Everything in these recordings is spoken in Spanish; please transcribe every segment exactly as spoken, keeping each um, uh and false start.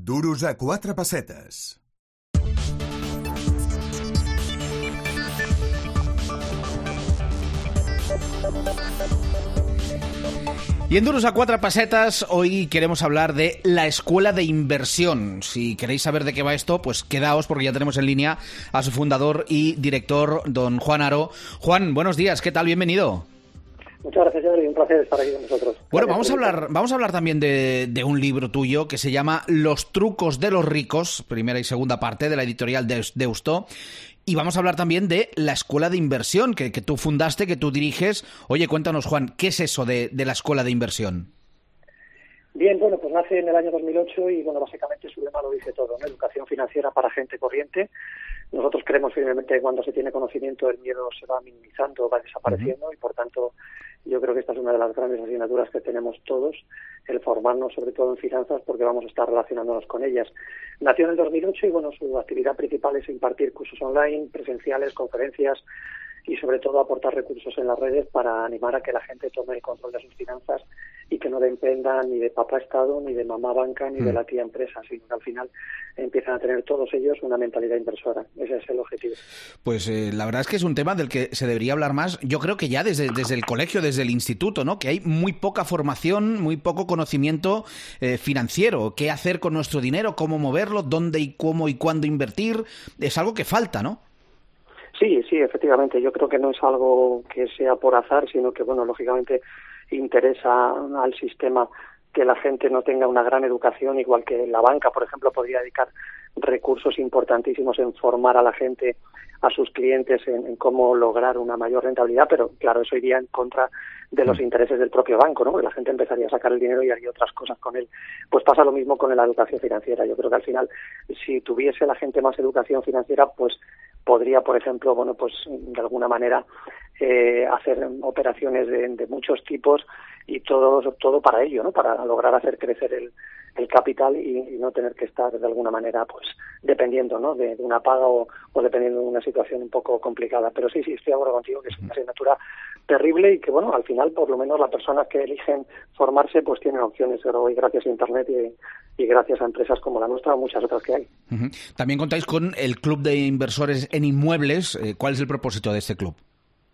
Duros a quatre pessetes. Y en Duros a cuatro pesetas hoy queremos hablar de la Escuela de Inversión. Si queréis saber de qué va esto, pues quedaos porque ya tenemos en línea a su fundador y director, don Juan Aro. Juan, buenos días, ¿qué tal? Bienvenido. Muchas gracias, Jordi. Un placer estar aquí con nosotros. Bueno, vamos a hablar, vamos a hablar también de, de un libro tuyo que se llama Los trucos de los ricos, primera y segunda parte de la editorial de Deusto. Y vamos a hablar también de la Escuela de Inversión que, que tú fundaste, que tú diriges. Oye, cuéntanos, Juan, ¿qué es eso de, de la Escuela de Inversión? Bien, bueno, pues nace en el año dos mil ocho y, bueno, básicamente su lema lo dice todo, ¿no? Educación financiera para gente corriente. Nosotros creemos firmemente que cuando se tiene conocimiento el miedo se va minimizando, va desapareciendo. Uh-huh. Y, por tanto, yo creo que esta es una de las grandes asignaturas que tenemos todos, el formarnos sobre todo en finanzas porque vamos a estar relacionándonos con ellas. Nació en el dos mil ocho y, bueno, su actividad principal es impartir cursos online, presenciales, conferencias y sobre todo aportar recursos en las redes para animar a que la gente tome el control de sus finanzas y que no dependan ni de papá Estado, ni de mamá banca, ni mm. de la tía empresa, sino que al final empiezan a tener todos ellos una mentalidad inversora. Ese es el objetivo. Pues eh, la verdad es que es un tema del que se debería hablar más, yo creo que ya desde, desde el colegio, desde el instituto, ¿no? Que hay muy poca formación, muy poco conocimiento eh, financiero. ¿Qué hacer con nuestro dinero? ¿Cómo moverlo? ¿Dónde y cómo y cuándo invertir? Es algo que falta, ¿no? Sí, sí, efectivamente. Yo creo que no es algo que sea por azar, sino que, bueno, lógicamente interesa al sistema que la gente no tenga una gran educación, igual que la banca, por ejemplo, podría dedicar recursos importantísimos en formar a la gente, a sus clientes, en, en cómo lograr una mayor rentabilidad, pero claro, eso iría en contra de los intereses del propio banco, ¿no? Porque la gente empezaría a sacar el dinero y haría otras cosas con él. Pues pasa lo mismo con la educación financiera. Yo creo que al final, si tuviese la gente más educación financiera, pues podría, por ejemplo, bueno, pues de alguna manera eh, hacer operaciones de, de muchos tipos y todo todo para ello, ¿no? Para lograr hacer crecer el, el capital y, y no tener que estar de alguna manera, pues dependiendo, ¿no? De, de una paga o, o dependiendo de una situación un poco complicada. Pero sí, sí, estoy de acuerdo contigo que es una asignatura terrible y que, bueno, al final, por lo menos las personas que eligen formarse, pues tienen opciones, pero hoy gracias a Internet y, y gracias a empresas como la nuestra, muchas otras que hay. Uh-huh. También contáis con el Club de Inversores en Inmuebles. ¿Cuál es el propósito de este club?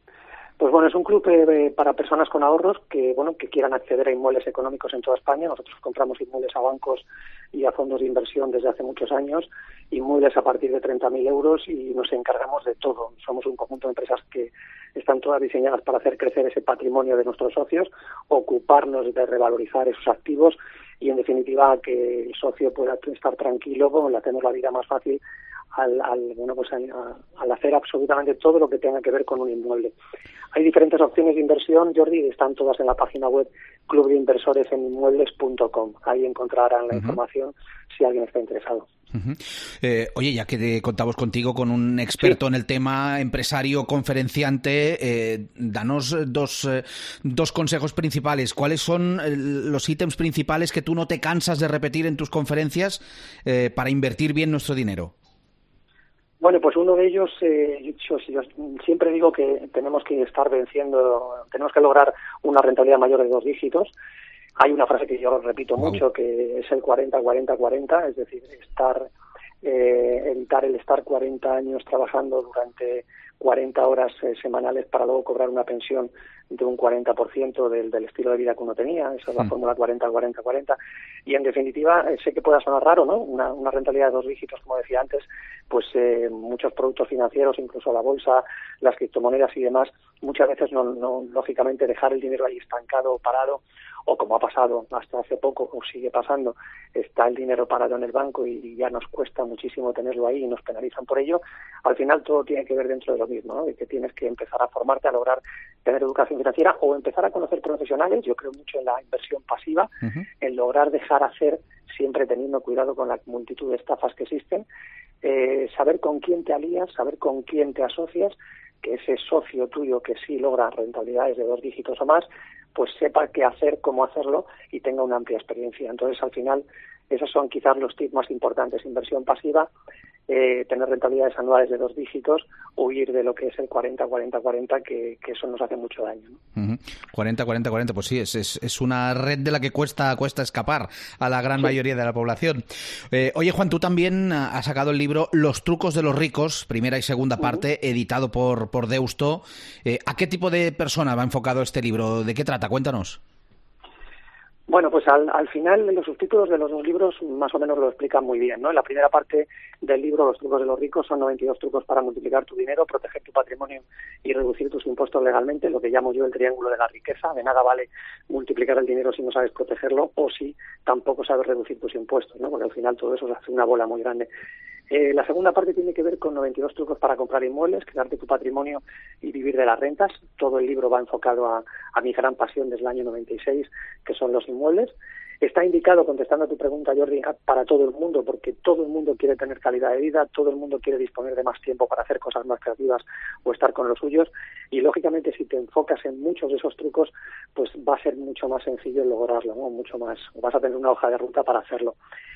Pues bueno, es un club eh, para personas con ahorros que, bueno, que quieran acceder a inmuebles económicos en toda España. Nosotros compramos inmuebles a bancos y a fondos de inversión desde hace muchos años, inmuebles a partir de treinta mil euros y nos encargamos de todo. Somos un conjunto de empresas que están todas diseñadas para hacer crecer ese patrimonio de nuestros socios, ocuparnos de revalorizar esos activos y, en definitiva, que el socio pueda estar tranquilo, como le hacemos la vida más fácil al, al bueno pues al, al hacer absolutamente todo lo que tenga que ver con un inmueble. Hay diferentes opciones de inversión, Jordi, están todas en la página web club de inversores en inmuebles punto com. Ahí encontrarán la uh-huh. información si alguien está interesado. Uh-huh. Eh, oye, ya que te contamos contigo con un experto sí. en el tema, empresario, conferenciante, eh, danos dos, eh, dos consejos principales. ¿Cuáles son eh, los ítems principales que tú no te cansas de repetir en tus conferencias eh, para invertir bien nuestro dinero? Bueno, pues uno de ellos, eh, yo, yo siempre digo que tenemos que estar venciendo, tenemos que lograr una rentabilidad mayor de dos dígitos. Hay una frase que yo repito wow. mucho, que es el cuarenta cuarenta cuarenta, es decir, estar eh, evitar el estar cuarenta años trabajando durante cuarenta horas eh, semanales para luego cobrar una pensión de un cuarenta por ciento del, del estilo de vida que uno tenía. Esa es la sí. fórmula cuarenta cuarenta cuarenta. Y, en definitiva, eh, sé que pueda sonar raro, ¿no? Una, una rentabilidad de dos dígitos, como decía antes, pues eh, muchos productos financieros, incluso la bolsa, las criptomonedas y demás, muchas veces no, no lógicamente dejar el dinero ahí estancado o parado, o como ha pasado hasta hace poco o sigue pasando, está el dinero parado en el banco y, y ya nos cuesta muchísimo tenerlo ahí y nos penalizan por ello. Al final todo tiene que ver dentro de lo mismo, ¿no? De que tienes que empezar a formarte, a lograr tener educación financiera o empezar a conocer profesionales. Yo creo mucho en la inversión pasiva, uh-huh. en lograr dejar hacer, siempre teniendo cuidado con la multitud de estafas que existen, eh, saber con quién te alías, saber con quién te asocias, que ese socio tuyo que sí logra rentabilidades de dos dígitos o más, pues sepa qué hacer, cómo hacerlo y tenga una amplia experiencia. Entonces, al final, esos son quizás los tips más importantes: inversión pasiva, eh, tener rentabilidades anuales de dos dígitos, huir de lo que es el cuarenta cuarenta cuarenta, que, que eso nos hace mucho daño, ¿no? Uh-huh. cuarenta cuarenta cuarenta, pues sí, es, es, es una red de la que cuesta, cuesta escapar a la gran sí. mayoría de la población. Eh, oye, Juan, tú también has sacado el libro Los trucos de los ricos, primera y segunda uh-huh. parte, editado por, por Deusto. Eh, ¿A qué tipo de persona va enfocado este libro? ¿De qué trata? Cuéntanos. Bueno, pues al, al final los subtítulos de los dos libros más o menos lo explican muy bien, ¿no? En la primera parte del libro, Los trucos de los ricos, son noventa y dos trucos para multiplicar tu dinero, proteger tu patrimonio y reducir tus impuestos legalmente, lo que llamo yo el triángulo de la riqueza. De nada vale multiplicar el dinero si no sabes protegerlo o si tampoco sabes reducir tus impuestos, ¿no? Porque al final todo eso se hace una bola muy grande. Eh, la segunda parte tiene que ver con noventa y dos trucos para comprar inmuebles, crearte tu patrimonio y vivir de las rentas. Todo el libro va enfocado a, a mi gran pasión desde el año noventa y seis, que son los inmuebles. Está indicado, contestando a tu pregunta, Jordi, para todo el mundo, porque todo el mundo quiere tener calidad de vida, todo el mundo quiere disponer de más tiempo para hacer cosas más creativas o estar con los suyos, y lógicamente si te enfocas en muchos de esos trucos, pues va a ser mucho más sencillo lograrlo, ¿no? Mucho más, vas a tener una hoja de ruta para hacerlo.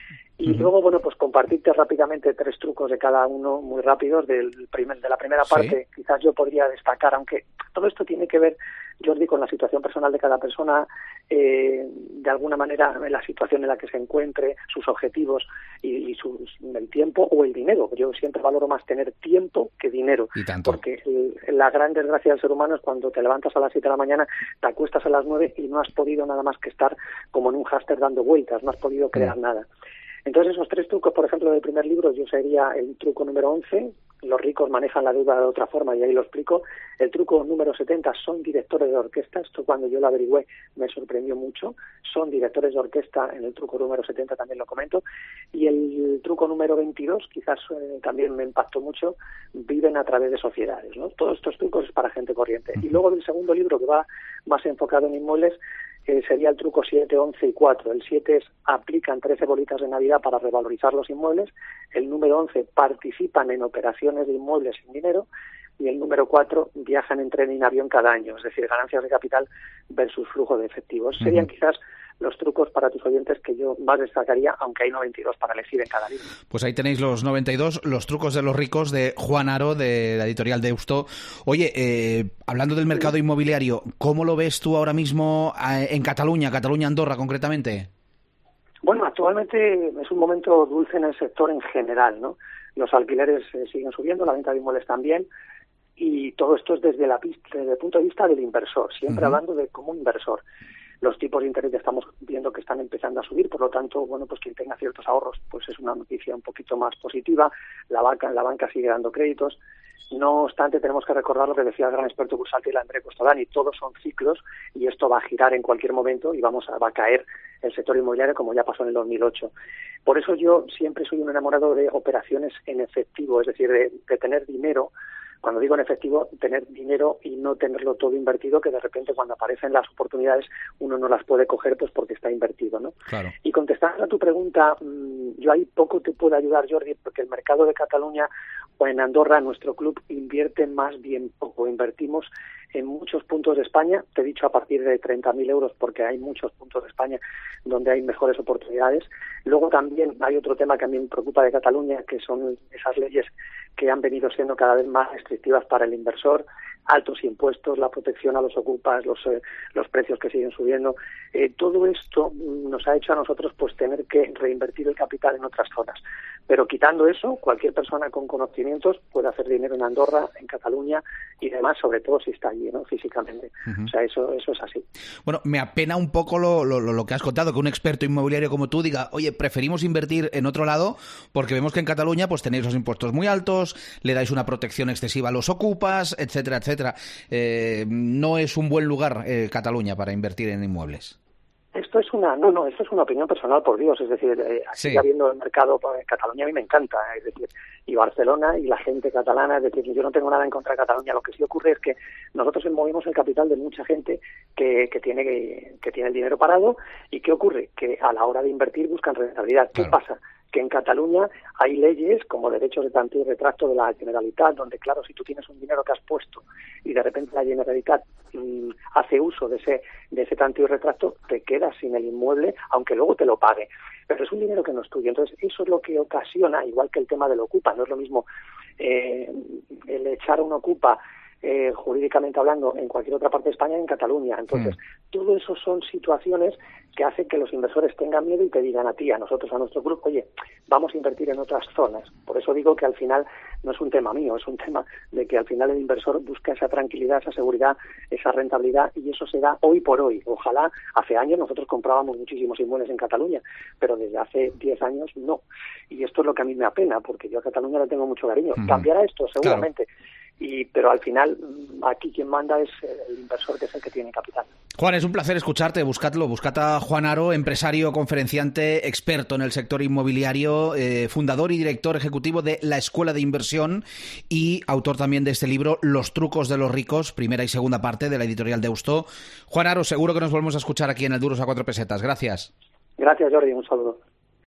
Y uh-huh. luego, bueno, pues compartirte rápidamente tres trucos de cada uno, muy rápidos, del primer, de la primera parte. ¿Sí? Quizás yo podría destacar, aunque todo esto tiene que ver, Jordi, con la situación personal de cada persona, eh, de alguna manera la situación en la que se encuentre, sus objetivos y, y sus, el tiempo o el dinero. Yo siempre valoro más tener tiempo que dinero, ¿Y tanto? Porque el, la gran desgracia del ser humano es cuando te levantas a las siete de la mañana, te acuestas a las nueve y no has podido nada más que estar como en un hámster dando vueltas, no has podido crear mm. nada. Entonces, esos tres trucos, por ejemplo, del primer libro, yo sería el truco número once, los ricos manejan la deuda de otra forma, y ahí lo explico. El truco número setenta, son directores de orquesta. Esto cuando yo lo averigüé me sorprendió mucho. Son directores de orquesta, en el truco número setenta también lo comento. Y el truco número veintidós, quizás eh, también me impactó mucho, viven a través de sociedades, ¿no? Todos estos trucos es para gente corriente. Y luego del segundo libro, que va más enfocado en inmuebles, Eh, sería el truco siete, once y cuatro. El siete es aplican trece bolitas de Navidad para revalorizar los inmuebles. El número once, participan en operaciones de inmuebles sin dinero. Y el número cuatro, viajan en tren y en avión cada año, es decir, ganancias de capital versus flujo de efectivos. Uh-huh. Serían quizás los trucos para tus oyentes que yo más destacaría, aunque hay noventa y dos para elegir en cada libro. Pues ahí tenéis los noventa y dos, los trucos de los ricos, de Juan Aro, de la editorial Deusto. Oye, eh, hablando del mercado inmobiliario, ¿cómo lo ves tú ahora mismo en Cataluña, Cataluña-Andorra concretamente? Bueno, actualmente es un momento dulce en el sector en general, ¿no? Los alquileres eh, siguen subiendo, la venta de inmuebles también, y todo esto es desde, la, desde el punto de vista del inversor, siempre uh-huh. hablando de como inversor. Los tipos de interés ya estamos viendo que están empezando a subir, por lo tanto, bueno, pues quien tenga ciertos ahorros, pues es una noticia un poquito más positiva. La banca, la banca sigue dando créditos. No obstante, tenemos que recordar lo que decía el gran experto bursátil André Costolani, todos son ciclos y esto va a girar en cualquier momento y vamos a, va a caer el sector inmobiliario como ya pasó en el dos mil ocho. Por eso yo siempre soy un enamorado de operaciones en efectivo, es decir, de, de tener dinero. Cuando digo en efectivo, tener dinero y no tenerlo todo invertido, que de repente cuando aparecen las oportunidades uno no las puede coger pues porque está invertido, ¿no? Claro. Y contestando a tu pregunta, yo ahí poco te puedo ayudar, Jordi, porque el mercado de Cataluña o en Andorra, nuestro club invierte más bien poco. Invertimos en muchos puntos de España, te he dicho a partir de treinta mil euros, porque hay muchos puntos de España donde hay mejores oportunidades. Luego también hay otro tema que a mí me preocupa de Cataluña, que son esas leyes que han venido siendo cada vez más restrictivas para el inversor, altos impuestos, la protección a los ocupas, los eh, los precios que siguen subiendo. Eh, todo esto nos ha hecho a nosotros pues tener que reinvertir el capital en otras zonas. Pero quitando eso, cualquier persona con conocimientos puede hacer dinero en Andorra, en Cataluña y demás, sobre todo si está allí, ¿no? Físicamente. Uh-huh. O sea, eso eso es así. Bueno, me apena un poco lo, lo, lo que has contado, que un experto inmobiliario como tú diga, oye, preferimos invertir en otro lado porque vemos que en Cataluña pues tenéis los impuestos muy altos, le dais una protección excesiva a los ocupas, etcétera, etcétera. Eh, no es un buen lugar eh, Cataluña para invertir en inmuebles. Esto es una, no, no, esto es una opinión personal, por Dios, es decir, eh, aquí sí. ya viendo el mercado, pues, Cataluña a mí me encanta, es decir, y Barcelona y la gente catalana, es decir, yo no tengo nada en contra de Cataluña, lo que sí ocurre es que nosotros movemos el capital de mucha gente que, que tiene que, que tiene el dinero parado, y ¿qué ocurre? Que a la hora de invertir buscan rentabilidad. ¿Qué claro. pasa? Que en Cataluña hay leyes como derechos de tanteo y retracto de la Generalitat, donde, claro, si tú tienes un dinero que has puesto y de repente la Generalitat mmm, hace uso de ese de ese tanteo y retracto, te quedas sin el inmueble, aunque luego te lo pague. pero es un dinero que no es tuyo. Entonces, eso es lo que ocasiona, igual que el tema del Ocupa, no es lo mismo eh, el echar un Ocupa Eh, jurídicamente hablando, en cualquier otra parte de España, en Cataluña. Entonces, mm. todo eso son situaciones que hacen que los inversores tengan miedo y te digan a ti, a nosotros, a nuestro grupo, oye, vamos a invertir en otras zonas. Por eso digo que al final no es un tema mío, es un tema de que al final el inversor busca esa tranquilidad, esa seguridad, esa rentabilidad, y eso se da hoy por hoy. Ojalá, hace años nosotros comprábamos muchísimos inmuebles en Cataluña, pero desde hace diez años no. Y esto es lo que a mí me apena, porque yo a Cataluña le tengo mucho cariño. Mm. ¿Cambiará esto? Seguramente. Claro. Y, pero al final aquí quien manda es el inversor, que es el que tiene capital. Juan, es un placer escucharte, buscadlo, buscad a Juan Haro, empresario, conferenciante, experto en el sector inmobiliario, eh, fundador y director ejecutivo de la Escuela de Inversión y autor también de este libro Los trucos de los ricos, primera y segunda parte, de la editorial Deusto. Juan Haro, seguro que nos volvemos a escuchar aquí en el Duros a Cuatro Pesetas. Gracias. Gracias, Jordi, un saludo.